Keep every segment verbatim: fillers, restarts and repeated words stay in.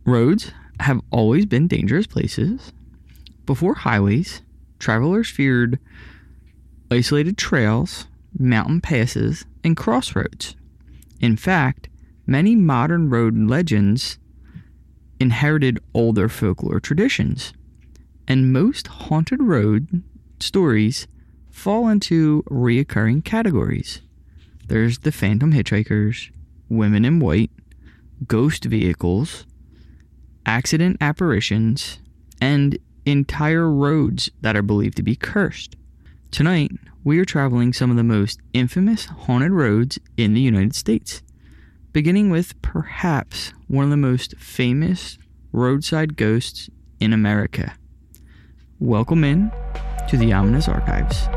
Roads have always been dangerous places. Before highways, travelers feared isolated trails, mountain passes, and crossroads. In fact, many modern road legends inherited older folklore traditions, and most haunted road stories fall into reoccurring categories. There's the phantom hitchhikers, women in white, ghost vehicles, accident apparitions, and entire roads that are believed to be cursed. Tonight, we are traveling some of the most infamous haunted roads in the United States, beginning with perhaps one of the most famous roadside ghosts in America. Welcome in to the Ominous Archives.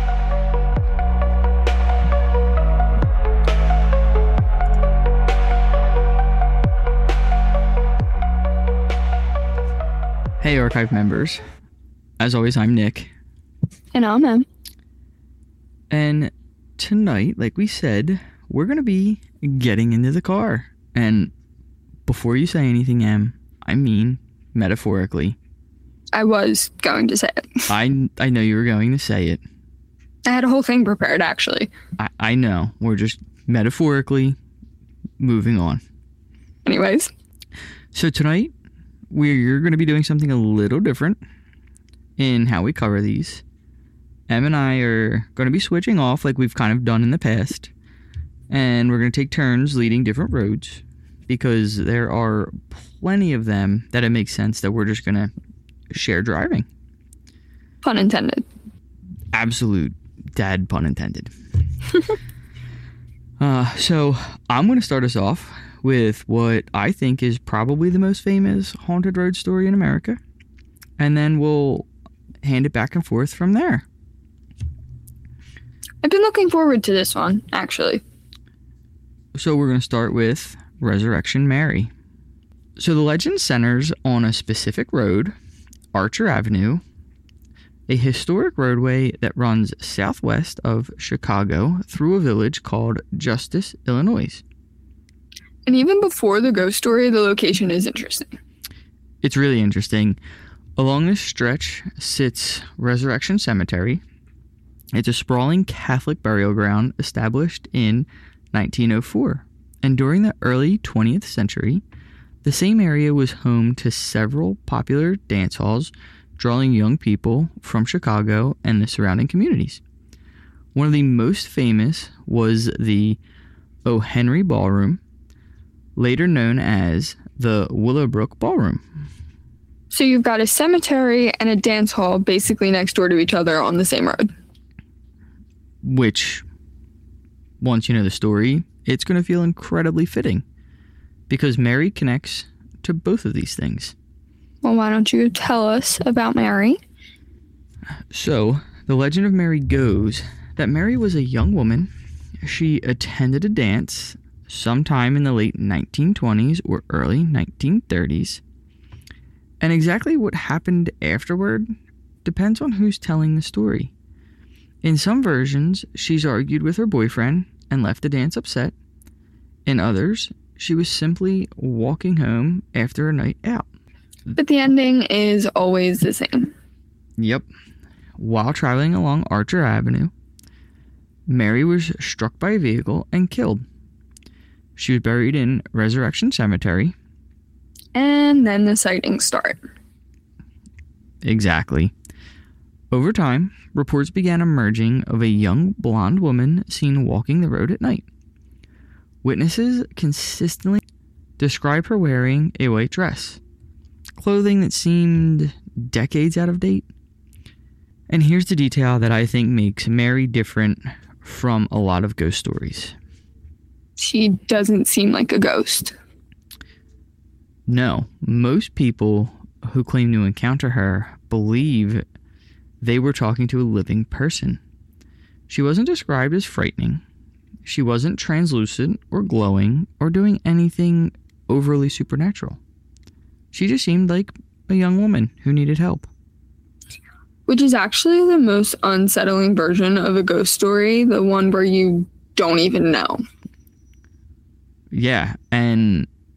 Hey, Archive members. As always, I'm Nick. And I'm Em. And tonight, like we said, we're going to be getting into the car. And before you say anything, Em, I mean metaphorically. I was going to say it. I, I know you were going to say it. I had a whole thing prepared, actually. I, I know. We're just metaphorically moving on. Anyways. So tonight, we're going to be doing something a little different in how we cover these. Em and I are going to be switching off like we've kind of done in the past. And we're going to take turns leading different roads, because there are plenty of them that it makes sense that we're just going to share driving. Pun intended. Absolute dad pun intended. uh, so I'm going to start us off with what I think is probably the most famous haunted road story in America. And then we'll hand it back and forth from there. I've been looking forward to this one, actually. So we're going to start with Resurrection Mary. So the legend centers on a specific road, Archer Avenue, a historic roadway that runs southwest of Chicago through a village called Justice, Illinois. And even before the ghost story, the location is interesting. It's really interesting. Along this stretch sits Resurrection Cemetery. It's a sprawling Catholic burial ground established in nineteen oh four. And during the early twentieth century, the same area was home to several popular dance halls, drawing young people from Chicago and the surrounding communities. One of the most famous was the O. Henry Ballroom, later known as the Willowbrook Ballroom. So you've got a cemetery and a dance hall basically next door to each other on the same road. Which, once you know the story, it's going to feel incredibly fitting, because Mary connects to both of these things. Well, why don't you tell us about Mary? So, the legend of Mary goes that Mary was a young woman. She attended a dance sometime in the late nineteen twenties or early nineteen thirties. And exactly what happened afterward depends on who's telling the story. In some versions, she's argued with her boyfriend and left the dance upset. In others, she was simply walking home after a night out. But the ending is always the same. Yep. While traveling along Archer Avenue, Mary was struck by a vehicle and killed. She was buried in Resurrection Cemetery. And then the sightings start. Exactly. Over time, reports began emerging of a young blonde woman seen walking the road at night. Witnesses consistently describe her wearing a white dress, clothing that seemed decades out of date. And here's the detail that I think makes Mary different from a lot of ghost stories. She doesn't seem like a ghost. No, most people who claim to encounter her believe they were talking to a living person. She wasn't described as frightening. She wasn't translucent or glowing or doing anything overly supernatural. She just seemed like a young woman who needed help. Which is actually the most unsettling version of a ghost story, the one where you don't even know. Yeah, and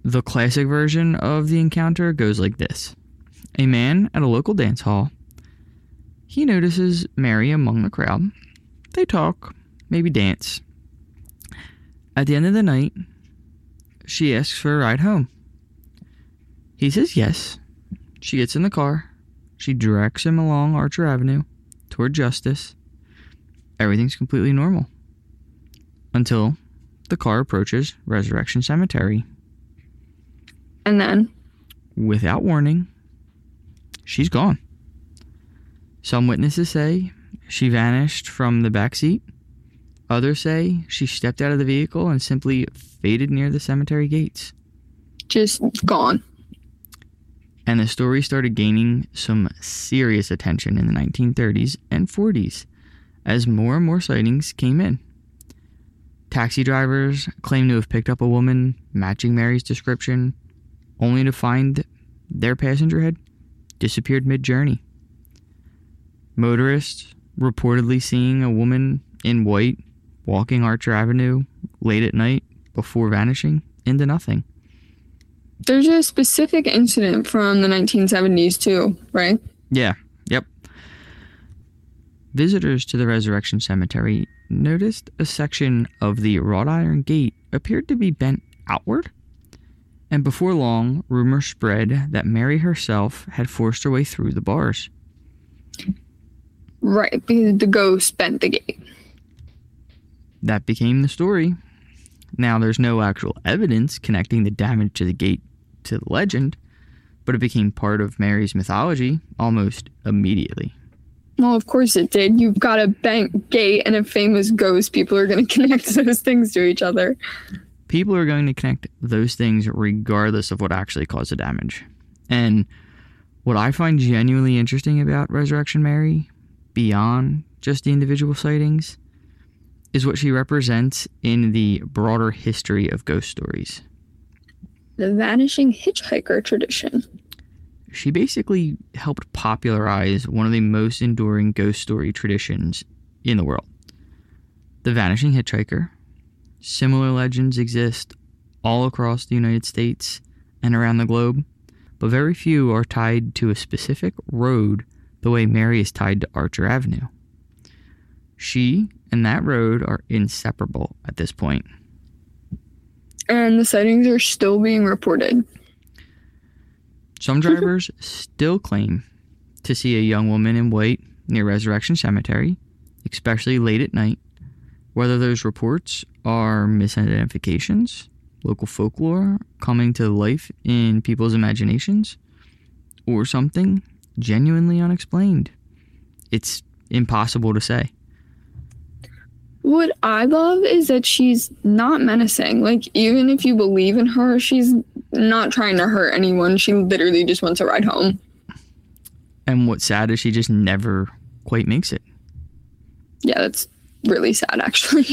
The classic version of the encounter goes like this. A man at a local dance hall. He notices Mary among the crowd. They talk, maybe dance. At the end of the night, she asks for a ride home. He says yes. She gets in the car. She directs him along Archer Avenue toward Justice. Everything's completely normal. Until the car approaches Resurrection Cemetery. And then? Without warning, she's gone. Some witnesses say she vanished from the back seat. Others say she stepped out of the vehicle and simply faded near the cemetery gates. Just gone. And the story started gaining some serious attention in the nineteen thirties and forties as more and more sightings came in. Taxi drivers claimed to have picked up a woman matching Mary's description, only to find their passenger had disappeared mid-journey. Motorists reportedly seeing a woman in white walking Archer Avenue late at night before vanishing into nothing. There's a specific incident from the nineteen seventies too, right? Yeah, yep. Visitors to the Resurrection Cemetery noticed a section of the wrought iron gate appeared to be bent outward. And before long, rumors spread that Mary herself had forced her way through the bars. Right, because the ghost bent the gate. That became the story. Now, there's no actual evidence connecting the damage to the gate to the legend, but it became part of Mary's mythology almost immediately. Well, of course it did. You've got a bent gate and a famous ghost. People are going to connect those things to each other. People are going to connect those things regardless of what actually caused the damage. And what I find genuinely interesting about Resurrection Mary, beyond just the individual sightings, is what she represents in the broader history of ghost stories. The vanishing hitchhiker tradition. She basically helped popularize one of the most enduring ghost story traditions in the world. The vanishing hitchhiker. Similar legends exist all across the United States and around the globe, but very few are tied to a specific road the way Mary is tied to Archer Avenue. She and that road are inseparable at this point. And the sightings are still being reported. Some drivers still claim to see a young woman in white near Resurrection Cemetery, especially late at night. Whether those reports are misidentifications, local folklore coming to life in people's imaginations, or something genuinely unexplained, it's impossible to say. What I love is that she's not menacing. Like, even if you believe in her, she's not trying to hurt anyone. She literally just wants to ride home. And what's sad is she just never quite makes it. Yeah, that's really sad, actually.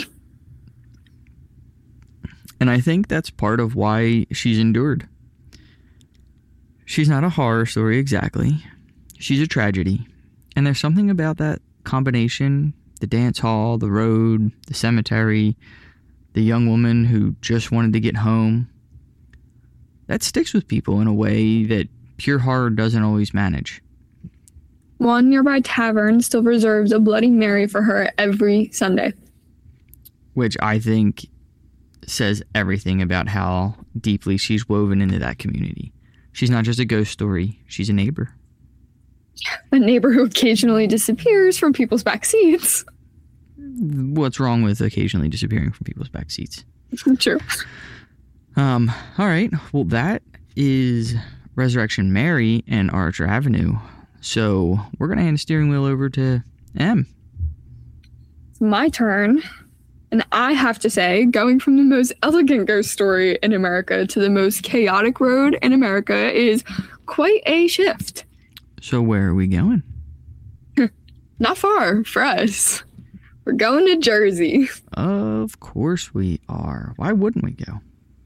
And I think that's part of why she's endured. She's not a horror story exactly. She's a tragedy. And there's something about that combination, the dance hall, the road, the cemetery, the young woman who just wanted to get home, that sticks with people in a way that pure horror doesn't always manage. One nearby tavern still reserves a Bloody Mary for her every Sunday. Which I think says everything about how deeply she's woven into that community. She's not just a ghost story, she's a neighbor. A neighbor who occasionally disappears from people's back seats. What's wrong with occasionally disappearing from people's back seats? True. Um, all right. Well, that is Resurrection Mary and Archer Avenue. So we're going to hand the steering wheel over to Em. It's my turn. And I have to say, going from the most elegant ghost story in America to the most chaotic road in America is quite a shift. So where are we going? Not far for us. We're going to Jersey. Of course we are. Why wouldn't we go?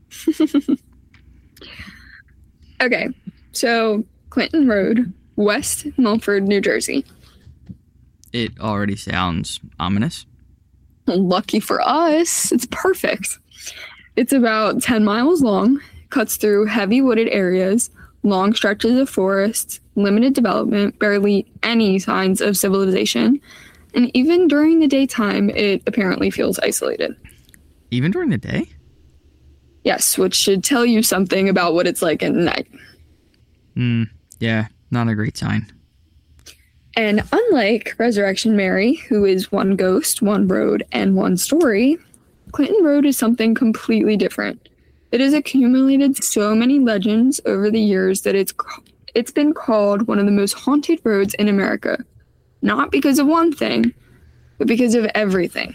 Okay, so Clinton Road, West Milford, New Jersey. It already sounds ominous. Lucky for us, it's perfect. It's about ten miles long, cuts through heavy wooded areas, long stretches of forests, limited development, barely any signs of civilization, and even during the daytime, it apparently feels isolated. Even during the day? Yes, which should tell you something about what it's like at night. Hmm, yeah, not a great sign. And unlike Resurrection Mary, who is one ghost, one road, and one story, Clinton Road is something completely different. It has accumulated so many legends over the years that it's it's been called one of the most haunted roads in America. Not because of one thing, but because of everything.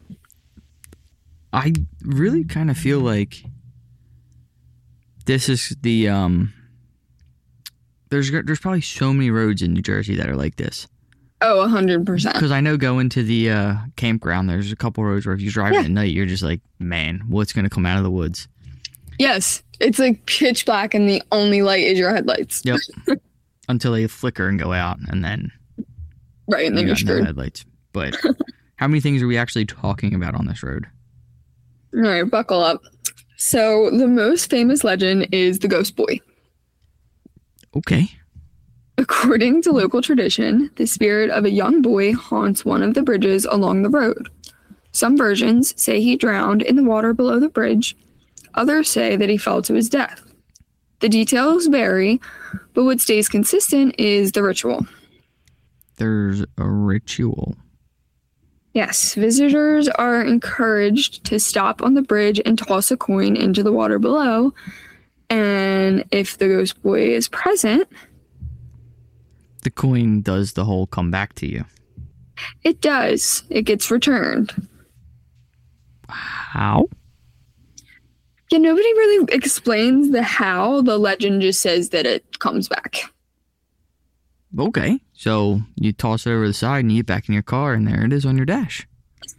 I really kind of feel like this is the um there's there's probably so many roads in New Jersey that are like this. Oh, one hundred percent. Because I know going to the uh, campground, there's a couple roads where if you drive Yeah. at night, you're just like, man, what's going to come out of the woods? Yes, it's like pitch black and the only light is your headlights. Yep. Until they flicker and go out, and then Right, and then you you're got no screwed. headlights. But how many things are we actually talking about on this road? All right, buckle up. So the most famous legend is the Ghost Boy. Okay. According to local tradition, the spirit of a young boy haunts one of the bridges along the road. Some versions say he drowned in the water below the bridge. Others say that he fell to his death. The details vary, but what stays consistent is the ritual. There's a ritual. Yes, visitors are encouraged to stop on the bridge and toss a coin into the water below. And if the ghost boy is present, The coin does the whole come back to you. it does. It gets returned. How? Yeah, nobody really explains the how. The legend just says that it comes back. Okay. So you toss it over the side and you get back in your car, and there it is on your dash.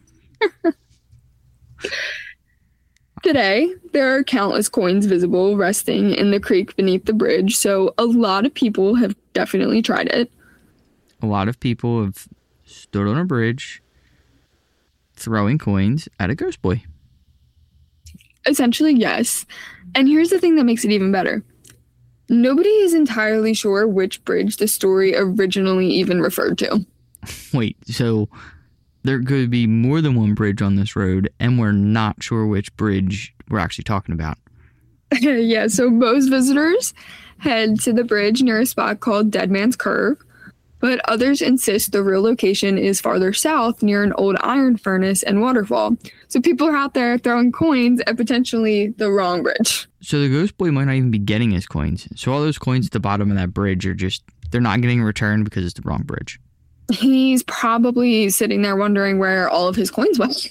Today, there are countless coins visible resting in the creek beneath the bridge, so a lot of people have definitely tried it. A lot of people have stood on a bridge throwing coins at a ghost boy. Essentially, yes. And here's the thing that makes it even better. Nobody is entirely sure which bridge the story originally even referred to. Wait, so there could be more than one bridge on this road, and we're not sure which bridge we're actually talking about. Yeah, so most visitors head to the bridge near a spot called Dead Man's Curve, but others insist the real location is farther south near an old iron furnace and waterfall. So people are out there throwing coins at potentially the wrong bridge. So the ghost boy might not even be getting his coins. So all those coins at the bottom of that bridge are just, they're not getting returned because it's the wrong bridge. He's probably sitting there wondering where all of his coins went.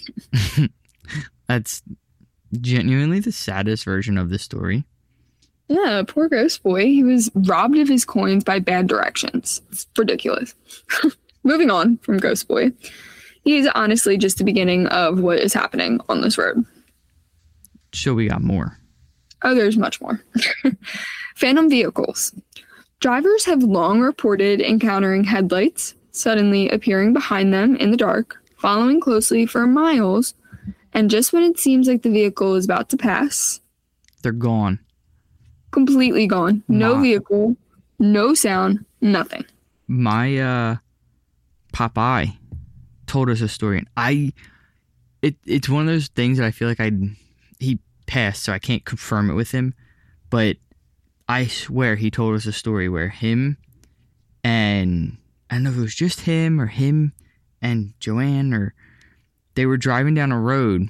That's genuinely the saddest version of the story. Yeah, poor ghost boy. He was robbed of his coins by bad directions. It's ridiculous. Moving on from ghost boy. He is honestly just the beginning of what is happening on this road. So we got more. Oh, there's much more. Phantom vehicles. Drivers have long reported encountering headlights suddenly appearing behind them in the dark, following closely for miles, and just when it seems like the vehicle is about to pass, They're gone. completely gone. No Wow. vehicle, no sound, nothing. My uh Popeye told us a story, and I it it's one of those things that I feel like I he passed, so I can't confirm it with him, but I swear he told us a story where him and I don't know if it was just him or him and Joanne, or they were driving down a road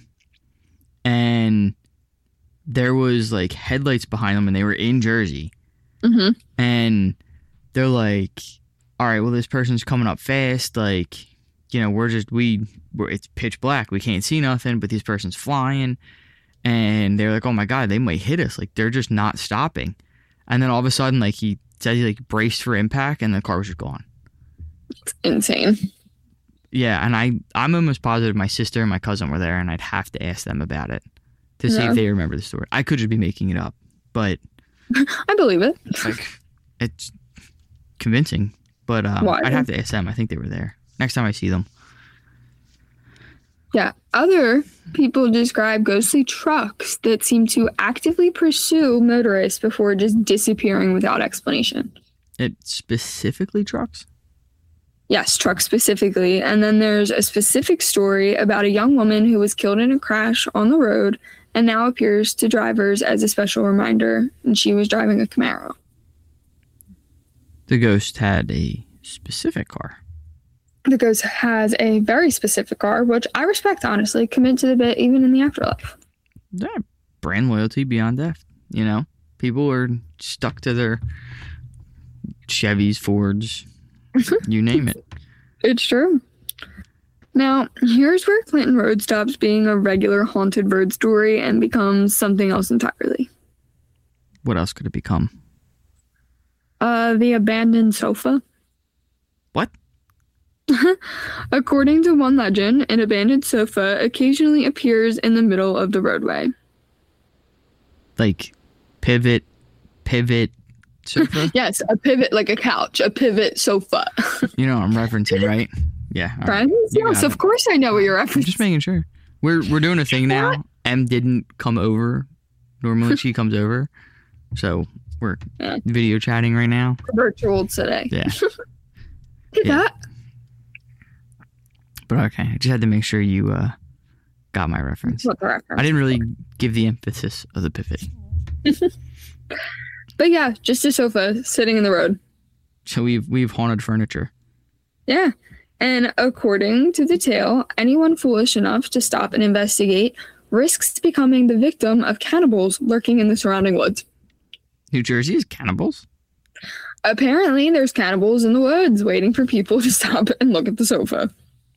and there was like headlights behind them, and they were in Jersey, Mm-hmm. and they're like, all right, well, this person's coming up fast, like, you know, we're just we we're, it's pitch black, we can't see nothing, but this person's flying, and they're like, oh my god, they might hit us, like they're just not stopping. And then all of a sudden, like, he said he like braced for impact, and the car was just gone. It's insane. Yeah, and I I'm almost positive my sister and my cousin were there, and I'd have to ask them about it to see Yeah. if they remember the story. I could just be making it up, but I believe it. like it's convincing. But um, Why? I'd have to ask them. I think they were there. Next time I see them. Yeah. Other people describe ghostly trucks that seem to actively pursue motorists before just disappearing without explanation. It specifically trucks? Yes, trucks specifically. And then there's a specific story about a young woman who was killed in a crash on the road and now appears to drivers as a special reminder, and she was driving a Camaro. The ghost had a specific car. The ghost has a very specific car, which I respect, honestly. Commit to the bit even in the afterlife. Yeah, brand loyalty beyond death. You know, people are stuck to their Chevys, Fords, you name it. It's true. Now, here's where Clinton Road stops being a regular haunted road story and becomes something else entirely. What else could it become? Uh, the abandoned sofa. What? According to one legend, an abandoned sofa occasionally appears in the middle of the roadway. Like pivot, pivot sofa? Yes, a pivot, like a couch, a pivot sofa. You know what I'm referencing, right? Yeah. Friends? Yes, of course I know what you're referencing. I'm just making sure. We're we're doing a thing now. Em didn't come over. Normally she comes over. So we're yeah. video chatting right now. Virtual today. Yeah. Did yeah. that? But okay, I just had to make sure you uh, got my reference. What the reference? I didn't really give the emphasis of the pivot. But yeah, just a sofa sitting in the road. So we've we've haunted furniture. Yeah. And according to the tale, anyone foolish enough to stop and investigate risks becoming the victim of cannibals lurking in the surrounding woods. New Jersey is cannibals? Apparently, there's cannibals in the woods waiting for people to stop and look at the sofa.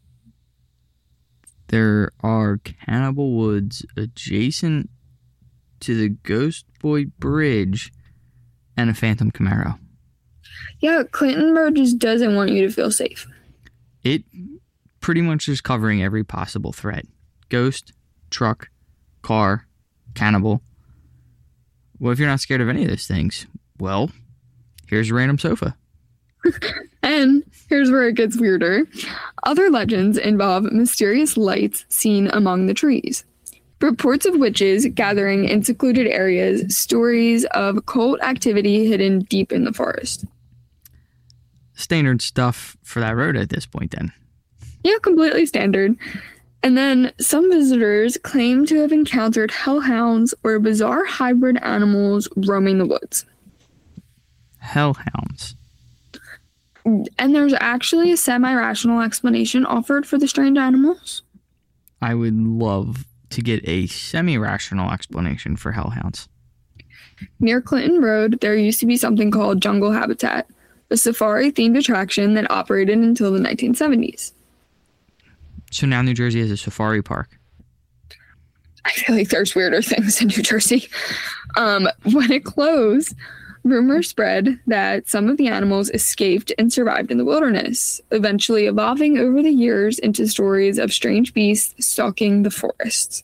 There are cannibal woods adjacent to the Ghost Boy Bridge and a Phantom Camaro. Yeah, Clinton Road just doesn't want you to feel safe. It pretty much is covering every possible threat. Ghost, truck, car, cannibal. Well, if you're not scared of any of those things, well, here's a random sofa. And here's where it gets weirder. Other legends involve mysterious lights seen among the trees. Reports of witches gathering in secluded areas, stories of cult activity hidden deep in the forest. Standard stuff for that road at this point, then. Yeah, completely standard. And then some visitors claim to have encountered hellhounds or bizarre hybrid animals roaming the woods. Hellhounds. And there's actually a semi-rational explanation offered for the strange animals. I would love to get a semi-rational explanation for hellhounds. Near Clinton Road, there used to be something called Jungle Habitat, a safari-themed attraction that operated until the nineteen seventies. So now New Jersey has a safari park. I feel like there's weirder things in New Jersey. Um, when it closed, rumors spread that some of the animals escaped and survived in the wilderness, eventually evolving over the years into stories of strange beasts stalking the forests.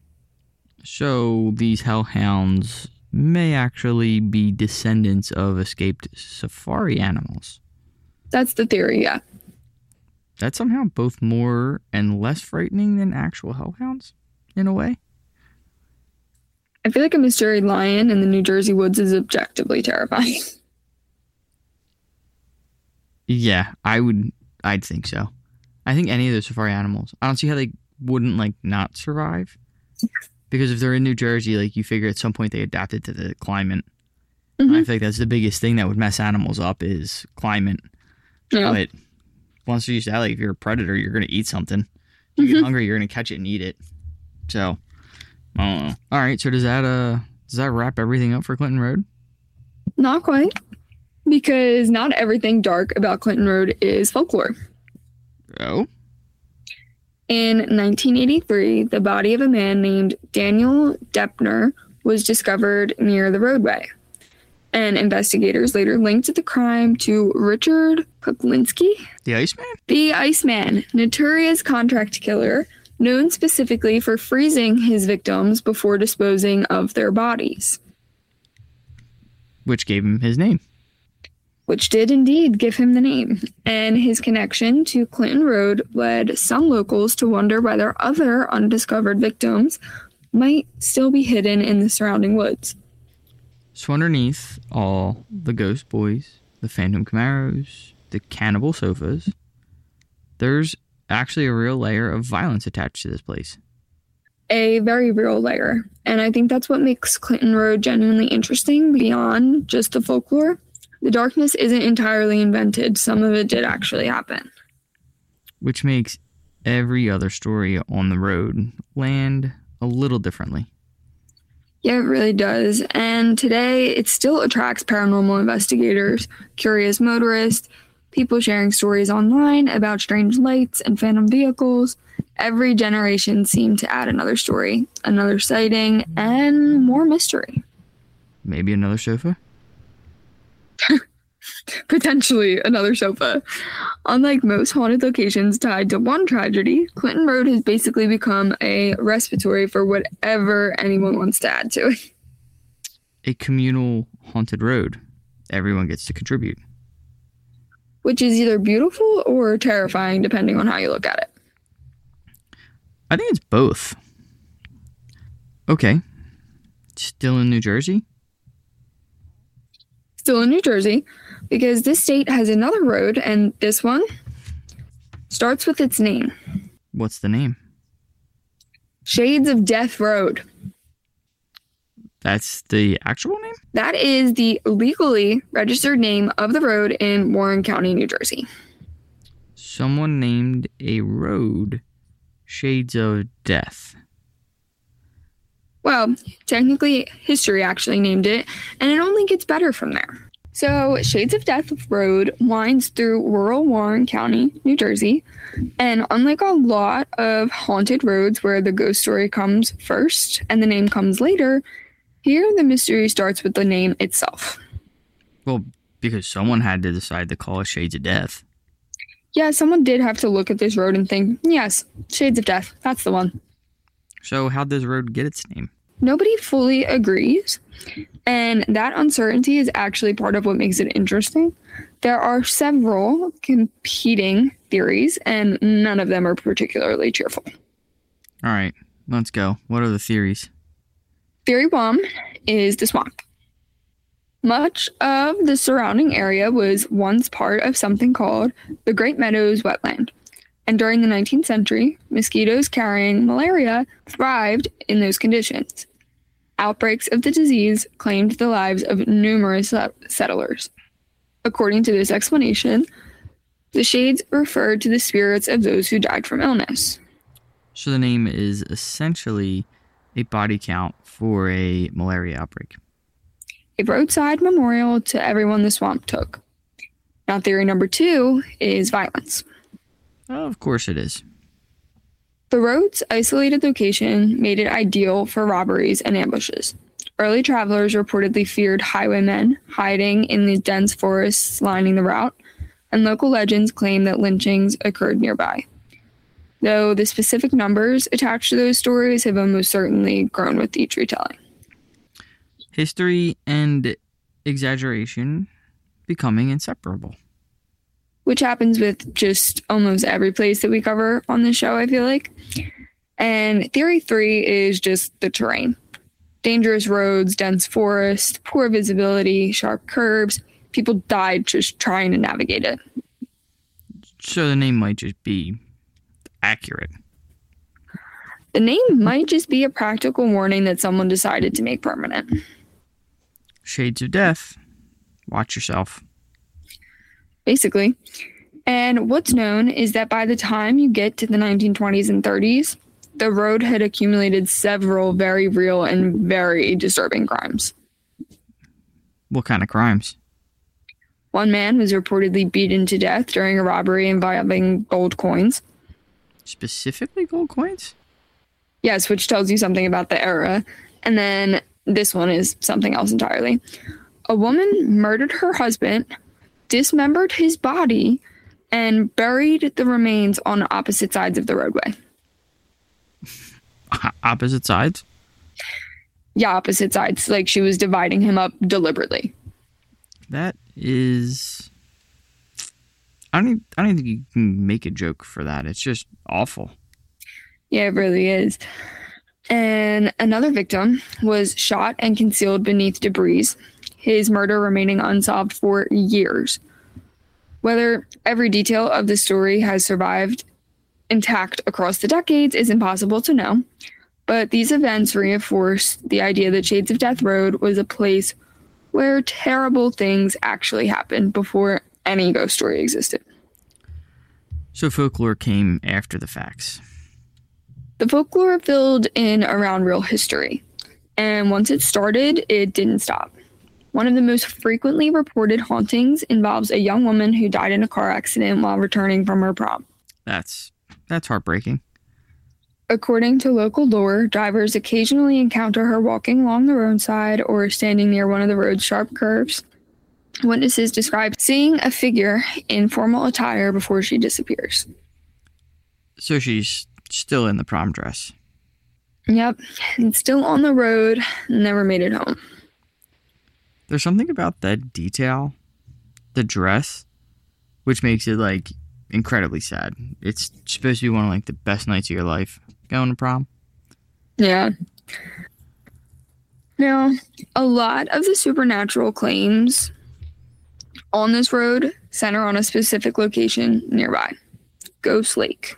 So these hellhounds may actually be descendants of escaped safari animals. That's the theory, yeah. That's somehow both more and less frightening than actual hellhounds, in a way. I feel like a mystery lion in the New Jersey woods is objectively terrifying. Yeah, I would, I'd think so. I think any of those safari animals, I don't see how they wouldn't, like, not survive. Because if they're in New Jersey, like, you figure at some point they adapted to the climate. Mm-hmm. I feel like that's the biggest thing that would mess animals up is climate. Yeah. But once you're used to that, like, if you're a predator, you're going to eat something. If you mm-hmm. get hungry, you're going to catch it and eat it. So, I don't know. All right, so does that, uh, does that wrap everything up for Clinton Road? Not quite. Because not everything dark about Clinton Road is folklore. Oh? In nineteen eighty-three, the body of a man named Daniel Deppner was discovered near the roadway. And investigators later linked the crime to Richard Kuklinski. The Iceman? The Iceman, notorious contract killer, known specifically for freezing his victims before disposing of their bodies. Which gave him his name. which did indeed give him the name. And his connection to Clinton Road led some locals to wonder whether other undiscovered victims might still be hidden in the surrounding woods. So underneath all the ghost boys, the phantom Camaros, the cannibal sofas, there's actually a real layer of violence attached to this place. A very real layer. And I think that's what makes Clinton Road genuinely interesting beyond just the folklore. The darkness isn't entirely invented. Some of it did actually happen. Which makes every other story on the road land a little differently. Yeah, it really does. And today, it still attracts paranormal investigators, curious motorists, people sharing stories online about strange lights and phantom vehicles. Every generation seemed to add another story, another sighting, and more mystery. Maybe another sofa? Potentially another sofa. Unlike most haunted locations tied to one tragedy, Clinton Road has basically become a respiratory for whatever anyone wants to add to it. A communal haunted road. Everyone gets to contribute. Which is either beautiful or terrifying, depending on how you look at it. I think it's both. Okay. Still in New Jersey? Still in New Jersey, because this state has another road, and this one starts with its name. What's the name? Shades of Death Road. That's the actual name? That is the legally registered name of the road in Warren County, New Jersey. Someone named a road Shades of Death. Well, technically, history actually named it, and it only gets better from there. So, Shades of Death Road winds through rural Warren County, New Jersey, and unlike a lot of haunted roads where the ghost story comes first and the name comes later, here the mystery starts with the name itself. Well, because someone had to decide to call it Shades of Death. Yeah, someone did have to look at this road and think, yes, Shades of Death, that's the one. So how'd this road get its name? Nobody fully agrees, and that uncertainty is actually part of what makes it interesting. There are several competing theories, and none of them are particularly cheerful. All right, let's go. What are the theories? Theory one is the swamp. Much of the surrounding area was once part of something called the Great Meadows Wetland. And during the nineteenth century, mosquitoes carrying malaria thrived in those conditions. Outbreaks of the disease claimed the lives of numerous settlers. According to this explanation, the shades referred to the spirits of those who died from illness. So the name is essentially a body count for a malaria outbreak. A roadside memorial to everyone the swamp took. Now, theory number two is violence. Oh, of course it is. The road's isolated location made it ideal for robberies and ambushes. Early travelers reportedly feared highwaymen hiding in the dense forests lining the route, and local legends claim that lynchings occurred nearby. Though the specific numbers attached to those stories have almost certainly grown with each retelling. History and exaggeration becoming inseparable. Which happens with just almost every place that we cover on this show, I feel like. And theory three is just the terrain. Dangerous roads, dense forest, poor visibility, sharp curves. People died just trying to navigate it. So the name might just be accurate. The name might just be a practical warning that someone decided to make permanent. Shades of Death. Watch yourself. Basically. And what's known is that by the time you get to the nineteen twenties and thirties, the road had accumulated several very real and very disturbing crimes. What kind of crimes? One man was reportedly beaten to death during a robbery involving gold coins. Specifically gold coins? Yes, which tells you something about the era. And then this one is something else entirely. A woman murdered her husband, dismembered his body, and buried the remains on opposite sides of the roadway. Opposite sides? Yeah, opposite sides. Like she was dividing him up deliberately. That is... I don't, even, I don't think you can make a joke for that. It's just awful. Yeah, it really is. And another victim was shot and concealed beneath debris, his murder remaining unsolved for years. Whether every detail of the story has survived intact across the decades is impossible to know, but these events reinforce the idea that Shades of Death Road was a place where terrible things actually happened before any ghost story existed. So folklore came after the facts. The folklore filled in around real history, and once it started, it didn't stop. One of the most frequently reported hauntings involves a young woman who died in a car accident while returning from her prom. That's that's heartbreaking. According to local lore, drivers occasionally encounter her walking along the roadside or standing near one of the road's sharp curves. Witnesses describe seeing a figure in formal attire before she disappears. So she's still in the prom dress. Yep, and still on the road, never made it home. There's something about that detail, the dress, which makes it, like, incredibly sad. It's supposed to be one of, like, the best nights of your life, going to prom. Yeah. Now, a lot of the supernatural claims on this road center on a specific location nearby, Ghost Lake.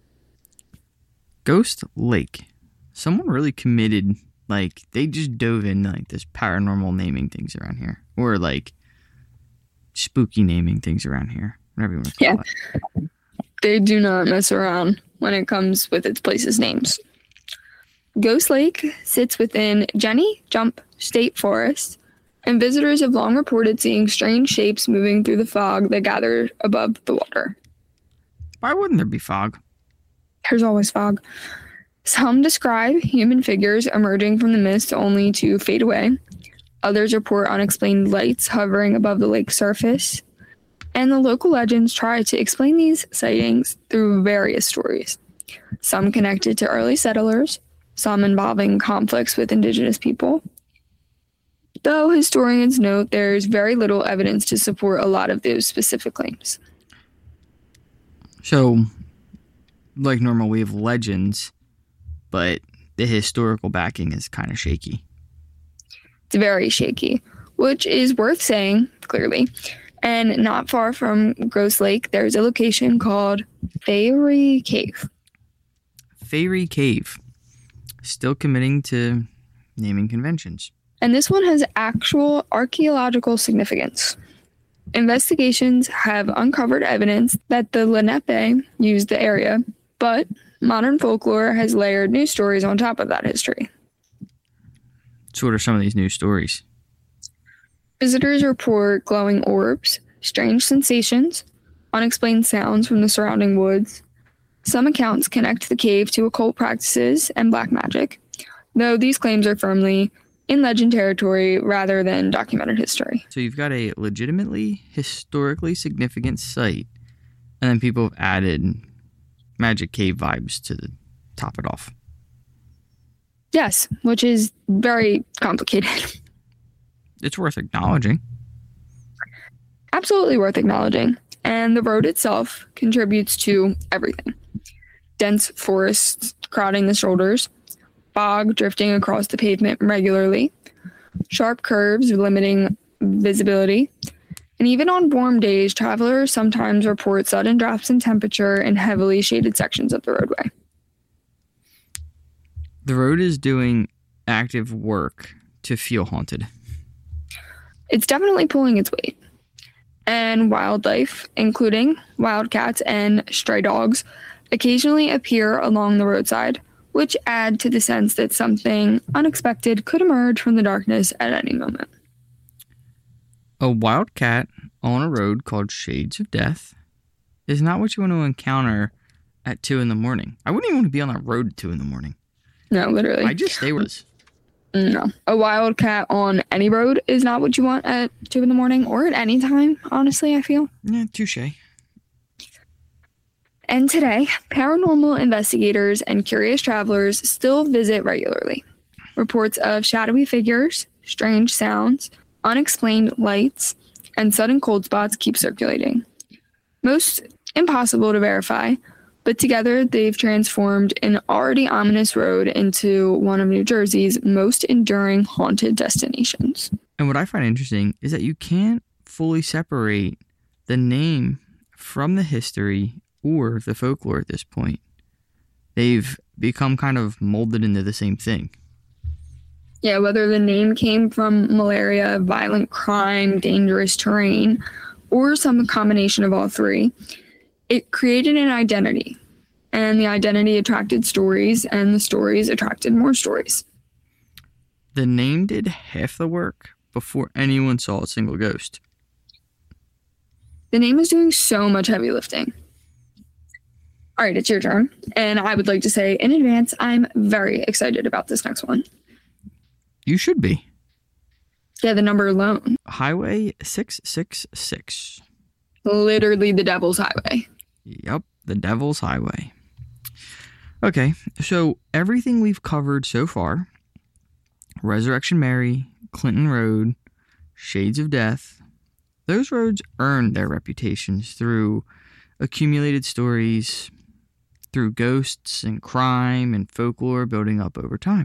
Ghost Lake. Someone really committed, like, they just dove into, like, this paranormal naming things around here. Or, like, spooky naming things around here. Whatever you want to call yeah. it. They do not mess around when it comes with its places' names. Ghost Lake sits within Jenny Jump State Forest, and visitors have long reported seeing strange shapes moving through the fog that gather above the water. Why wouldn't there be fog? There's always fog. Some describe human figures emerging from the mist only to fade away. Others report unexplained lights hovering above the lake's surface. And the local legends try to explain these sightings through various stories. Some connected to early settlers, some involving conflicts with indigenous people. Though historians note there's very little evidence to support a lot of those specific claims. So, like normal, we have legends, but the historical backing is kind of shaky. It's very shaky, which is worth saying, clearly. And not far from Ghost Lake, there's a location called Fairy Cave. Fairy Cave. Still committing to naming conventions. And this one has actual archaeological significance. Investigations have uncovered evidence that the Lenape used the area, but modern folklore has layered new stories on top of that history. So what are some of these new stories? Visitors report glowing orbs, strange sensations, unexplained sounds from the surrounding woods. Some accounts connect the cave to occult practices and black magic, though these claims are firmly in legend territory rather than documented history. So you've got a legitimately historically significant site, and then people have added magic cave vibes to the, top it off. Yes, which is very complicated. It's worth acknowledging. Absolutely worth acknowledging. And the road itself contributes to everything. Dense forests crowding the shoulders, fog drifting across the pavement regularly, sharp curves limiting visibility, and even on warm days, travelers sometimes report sudden drops in temperature in heavily shaded sections of the roadway. The road is doing active work to feel haunted. It's definitely pulling its weight. And wildlife, including wildcats and stray dogs, occasionally appear along the roadside, which add to the sense that something unexpected could emerge from the darkness at any moment. A wildcat on a road called Shades of Death is not what you want to encounter at two in the morning. I wouldn't even want to be on that road at two in the morning. No, literally. I just stay with us. No. A wildcat on any road is not what you want at two in the morning or at any time, honestly, I feel. Yeah, touche. And today, paranormal investigators and curious travelers still visit regularly. Reports of shadowy figures, strange sounds, unexplained lights, and sudden cold spots keep circulating. Most impossible to verify, but together they've transformed an already ominous road into one of New Jersey's most enduring haunted destinations. And what I find interesting is that you can't fully separate the name from the history or the folklore at this point. They've become kind of molded into the same thing. Yeah, whether the name came from malaria, violent crime, dangerous terrain, or some combination of all three, it created an identity. And the identity attracted stories, and the stories attracted more stories. The name did half the work before anyone saw a single ghost. The name is doing so much heavy lifting. All right, it's your turn. And I would like to say in advance, I'm very excited about this next one. You should be. Yeah, the number alone. Highway six six six. Literally the Devil's Highway. Yep, the Devil's Highway. Okay, so everything we've covered so far, Resurrection Mary, Clinton Road, Shades of Death, those roads earned their reputations through accumulated stories, through ghosts and crime and folklore building up over time.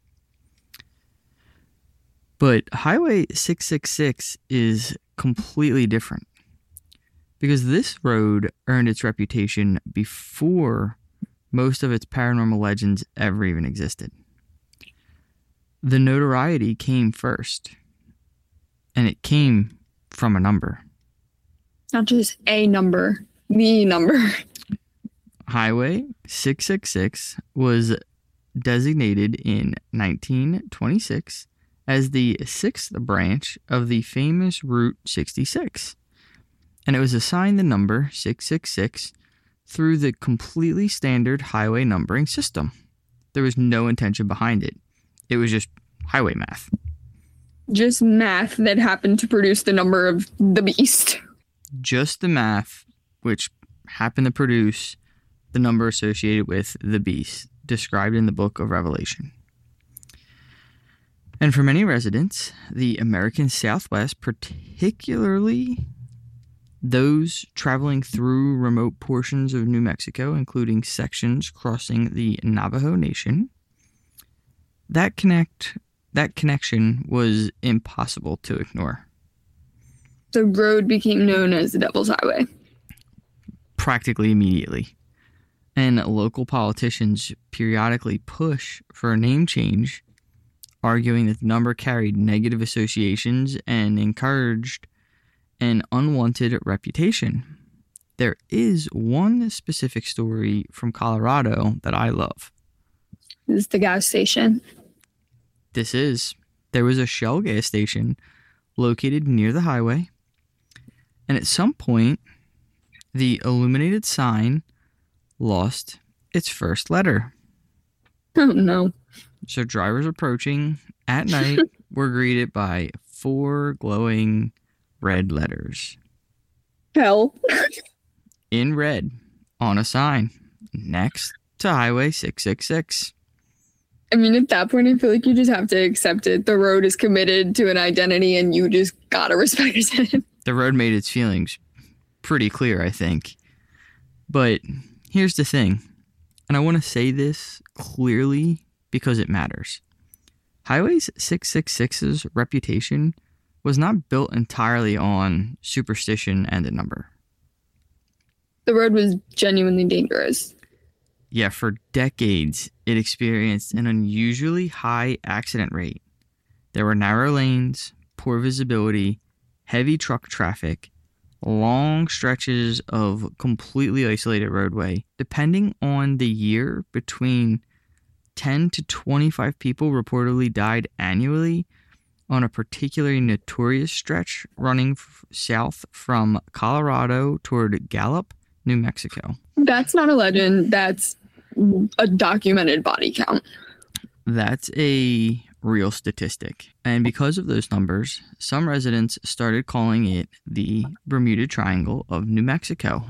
But Highway six six six is completely different because this road earned its reputation before most of its paranormal legends ever even existed. The notoriety came first, and it came from a number. Not just a number, the number. Highway six six six was designated in nineteen twenty-six as the sixth branch of the famous Route sixty-six, and it was assigned the number six six six through the completely standard highway numbering system. There was no intention behind it. It was just highway math. Just math that happened to produce the number of the beast. Just the math, which happened to produce the number associated with the beast, described in the book of Revelation. And for many residents, the American Southwest, particularly those traveling through remote portions of New Mexico, including sections crossing the Navajo Nation, that connect that connection was impossible to ignore. The road became known as the Devil's Highway. Practically immediately. And local politicians periodically push for a name change, arguing that the number carried negative associations and encouraged an unwanted reputation. There is one specific story from Colorado that I love. This is the gas station. This is. There was a Shell gas station located near the highway, and at some point, the illuminated sign lost its first letter. Oh, no. So drivers approaching at night were greeted by four glowing red letters. Hell. In red on a sign next to Highway six six six. I mean, at that point, I feel like you just have to accept it. The road is committed to an identity and you just gotta respect it. The road made its feelings pretty clear, I think. But here's the thing, and I want to say this clearly because it matters. Highway six six six's reputation was not built entirely on superstition and a number. The road was genuinely dangerous. Yeah, for decades, it experienced an unusually high accident rate. There were narrow lanes, poor visibility, heavy truck traffic, long stretches of completely isolated roadway. Depending on the year, between ten to twenty-five people reportedly died annually on a particularly notorious stretch running f- south from Colorado toward Gallup, New Mexico. That's not a legend. That's a documented body count. That's a real statistic. And because of those numbers, some residents started calling it the Bermuda Triangle of New Mexico.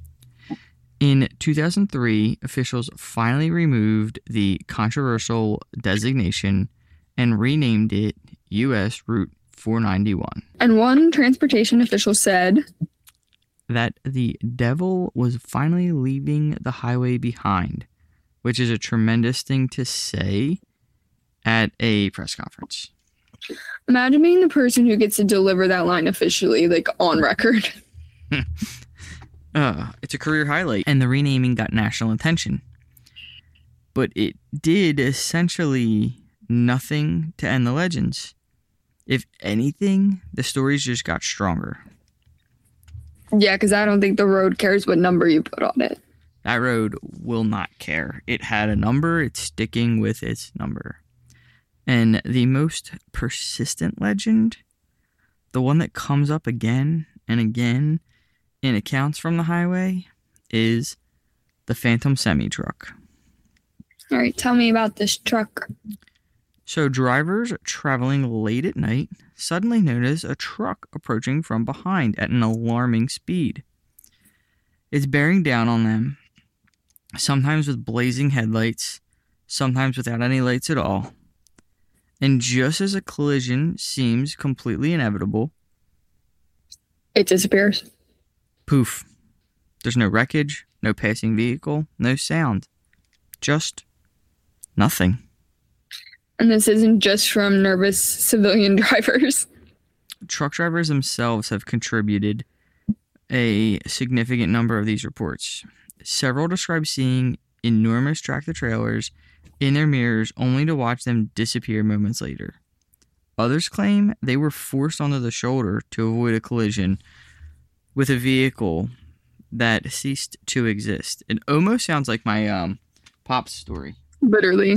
In two thousand three, officials finally removed the controversial designation and renamed it U S Route four ninety-one. And one transportation official said that the devil was finally leaving the highway behind, which is a tremendous thing to say at a press conference. Imagine being the person who gets to deliver that line officially, like on record. uh, it's a career highlight, and the renaming got national attention. But it did essentially nothing to end the legends. If anything, the stories just got stronger. Yeah, because I don't think the road cares what number you put on it. That road will not care. It had a number, it's sticking with its number. And the most persistent legend, the one that comes up again and again in accounts from the highway, is the Phantom Semi-Truck. All right, tell me about this truck. So drivers traveling late at night suddenly notice a truck approaching from behind at an alarming speed. It's bearing down on them, sometimes with blazing headlights, sometimes without any lights at all. And just as a collision seems completely inevitable, it disappears. Poof. There's no wreckage, no passing vehicle, no sound. Just nothing. And this isn't just from nervous civilian drivers. Truck drivers themselves have contributed a significant number of these reports. Several describe seeing enormous tractor-trailers in their mirrors only to watch them disappear moments later. Others claim they were forced onto the shoulder to avoid a collision with a vehicle that ceased to exist. It almost sounds like my um, Pop's story. Literally.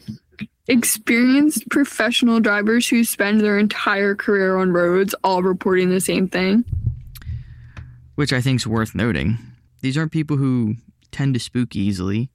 Experienced professional drivers who spend their entire career on roads all reporting the same thing. Which I think is worth noting. These aren't people who tend to spook easily.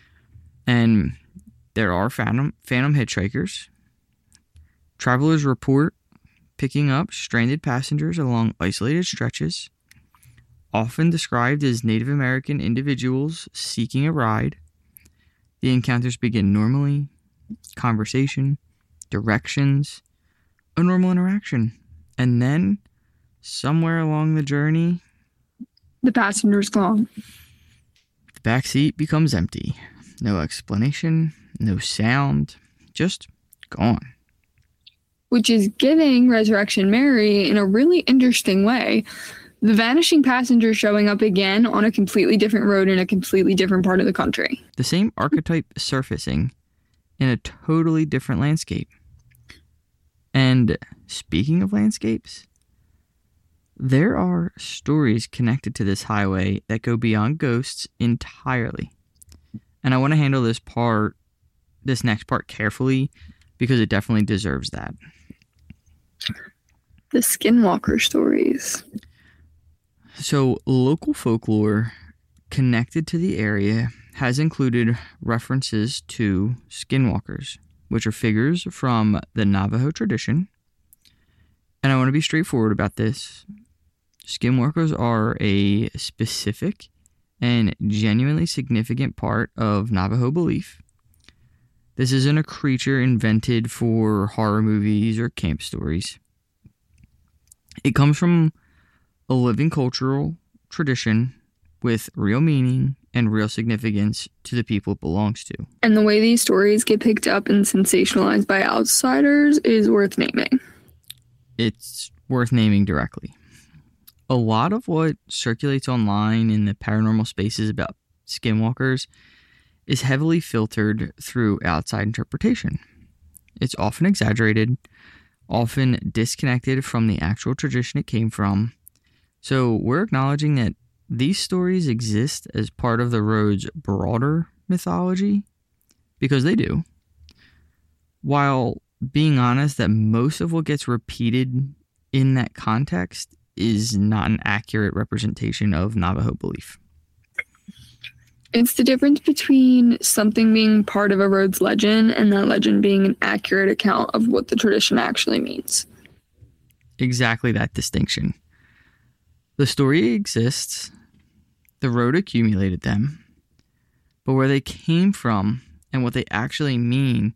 And there are phantom, phantom hitchhikers. Travelers report picking up stranded passengers along isolated stretches, often described as Native American individuals seeking a ride. The encounters begin normally. Conversation, directions, a normal interaction. And then, somewhere along the journey, the passenger's gone. The back seat becomes empty. No explanation, no sound, just gone. Which is giving Resurrection Mary in a really interesting way. The vanishing passenger showing up again on a completely different road in a completely different part of the country. The same archetype surfacing in a totally different landscape. And speaking of landscapes, there are stories connected to this highway that go beyond ghosts entirely. And I want to handle this part, this next part carefully because it definitely deserves that. The Skinwalker stories. So, local folklore connected to the area has included references to skinwalkers, which are figures from the Navajo tradition. And I want to be straightforward about this. Skinwalkers are a specific and genuinely significant part of Navajo belief. This isn't a creature invented for horror movies or camp stories. It comes from a living cultural tradition with real meaning and real significance to the people it belongs to. And the way these stories get picked up and sensationalized by outsiders is worth naming. It's worth naming directly. A lot of what circulates online in the paranormal spaces about skinwalkers is heavily filtered through outside interpretation. It's often exaggerated, often disconnected from the actual tradition it came from. So we're acknowledging that these stories exist as part of the road's broader mythology, because they do, while being honest that most of what gets repeated in that context is not an accurate representation of Navajo belief. It's the difference between something being part of a road's legend and that legend being an accurate account of what the tradition actually means. Exactly that distinction. The story exists, the road accumulated them, but where they came from and what they actually mean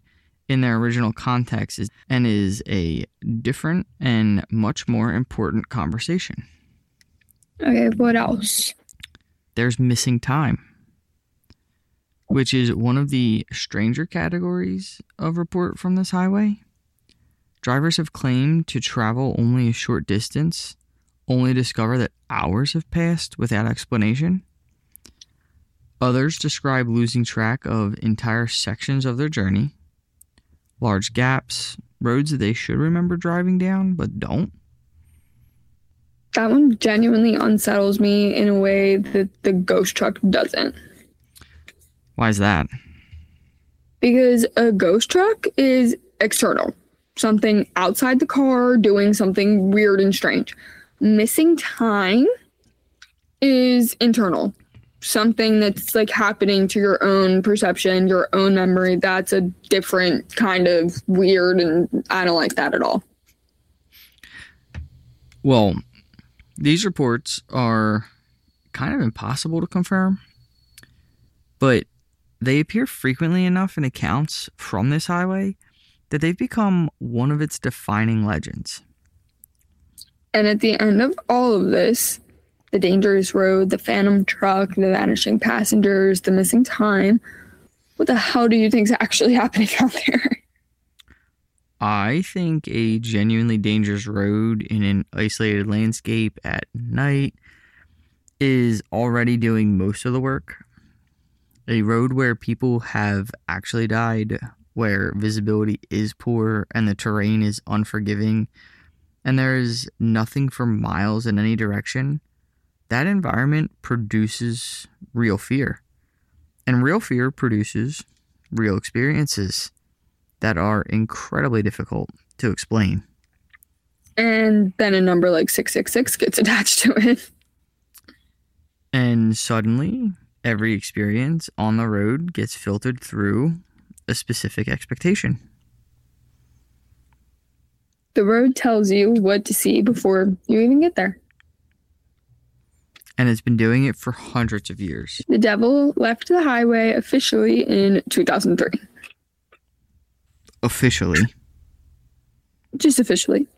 in their original context is, and is a different and much more important conversation. Okay, what else? There's missing time, which is one of the stranger categories of report from this highway. Drivers have claimed to travel only a short distance, only discover that hours have passed without explanation. Others describe losing track of entire sections of their journey, large gaps, roads that they should remember driving down but don't. That one genuinely unsettles me in a way that the ghost truck doesn't. Why is that? Because a ghost truck is external. Something outside the car doing something weird and strange. Missing time is internal. Something that's like happening to your own perception, your own memory. That's a different kind of weird, and I don't like that at all. Well, these reports are kind of impossible to confirm, but they appear frequently enough in accounts from this highway that they've become one of its defining legends. And at the end of all of this, the dangerous road, the phantom truck, the vanishing passengers, the missing time, what the hell do you think is actually happening out there? I think a genuinely dangerous road in an isolated landscape at night is already doing most of the work. A road where people have actually died, where visibility is poor and the terrain is unforgiving, and there is nothing for miles in any direction, that environment produces real fear. And real fear produces real experiences that are incredibly difficult to explain. And then a number like six six six gets attached to it. And suddenly, every experience on the road gets filtered through a specific expectation. The road tells you what to see before you even get there. And it's been doing it for hundreds of years. The devil left the highway officially in two thousand three. Officially. Just officially.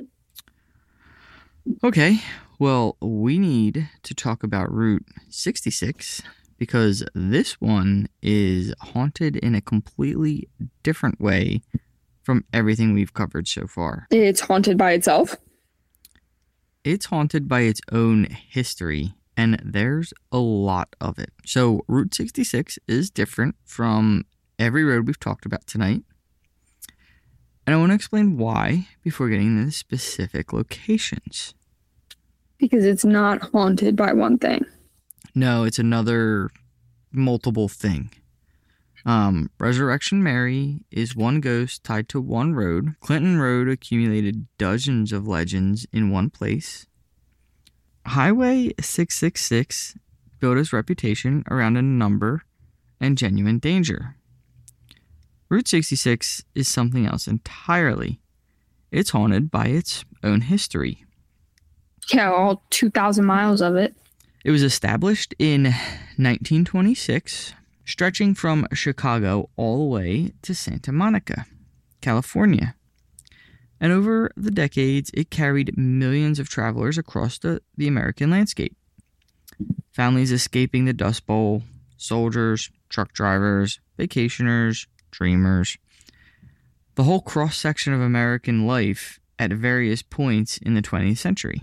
Okay, well, we need to talk about Route sixty-six because this one is haunted in a completely different way from everything we've covered so far. It's haunted by itself. It's haunted by its own history, and there's a lot of it. So Route sixty-six is different from every road we've talked about tonight. And I want to explain why before getting into the specific locations. Because it's not haunted by one thing. No, it's another multiple thing. Um, Resurrection Mary is one ghost tied to one road. Clinton Road accumulated dozens of legends in one place. Highway six six six built its reputation around a number and genuine danger. Route sixty-six is something else entirely. It's haunted by its own history. Yeah, all two thousand miles of it. It was established in nineteen twenty-six, stretching from Chicago all the way to Santa Monica, California. And over the decades, it carried millions of travelers across the, the American landscape. Families escaping the Dust Bowl, soldiers, truck drivers, vacationers, dreamers. The whole cross-section of American life at various points in the twentieth century.